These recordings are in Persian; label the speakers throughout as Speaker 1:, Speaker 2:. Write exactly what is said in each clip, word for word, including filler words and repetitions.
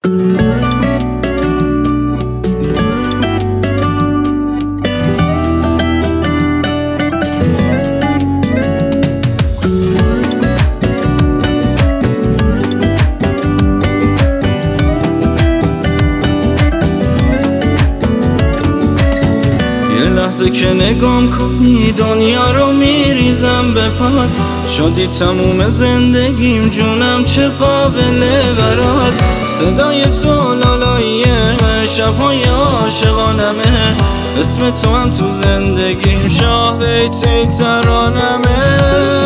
Speaker 1: لحظه که نگام کنی دنیا رو میریزم به پات، شدی تموم زندگیم جونم چه قابله برات. صدای تو لالایی شبهای عاشقانمه، اسم تو هم تو زندگیم شاه بیتی ترانمه.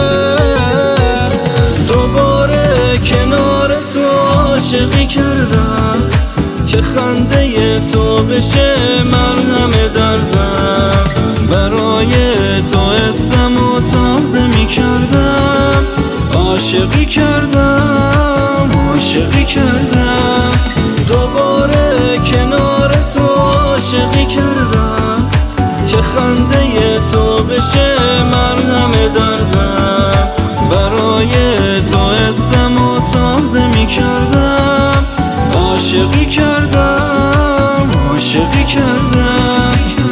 Speaker 1: دوباره کنار تو عاشقی کردم که خنده تو بشه مرهم دردم. برای تو اسم و تازه می کردم، عاشقی کردم عاشقی کردم. دوباره کنار تو عاشقی کردم که خنده تو بشه مرهم دردم. برای تو اسم و تازه می کردم، عاشقی کردم عاشقی کردم.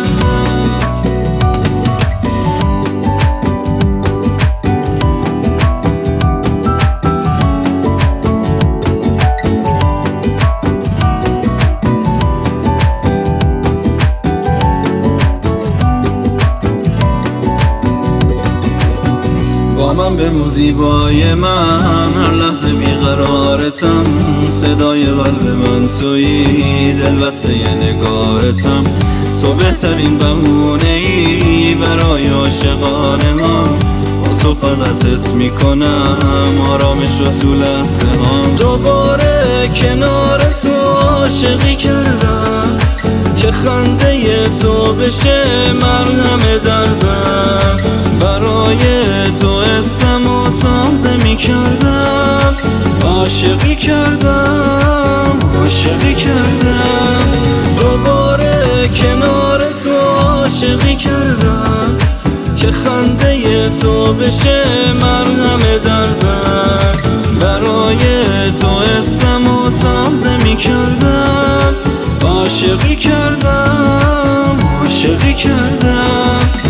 Speaker 1: با من بمون زیبای من، هر لحظه بیقرارتم. صدای قلب من تویی، دل بسته نگاهتم. تو بهترین بهونه ای برای عاشقان ما. با تو فقط حس میکنم آرامش رو تو لحظه ها. دوباره کنار تو عاشقی کردم که خنده تو بشه مرهم دردم. برای تو اسم و تازه می کردم، عاشقی کردم عاشقی کردم. دوباره کنار تو عاشقی کردم که خنده تو بشه مرهم دردم. برای تو اسم و تازه می کردم، عاشقی کردم عاشقی کردم.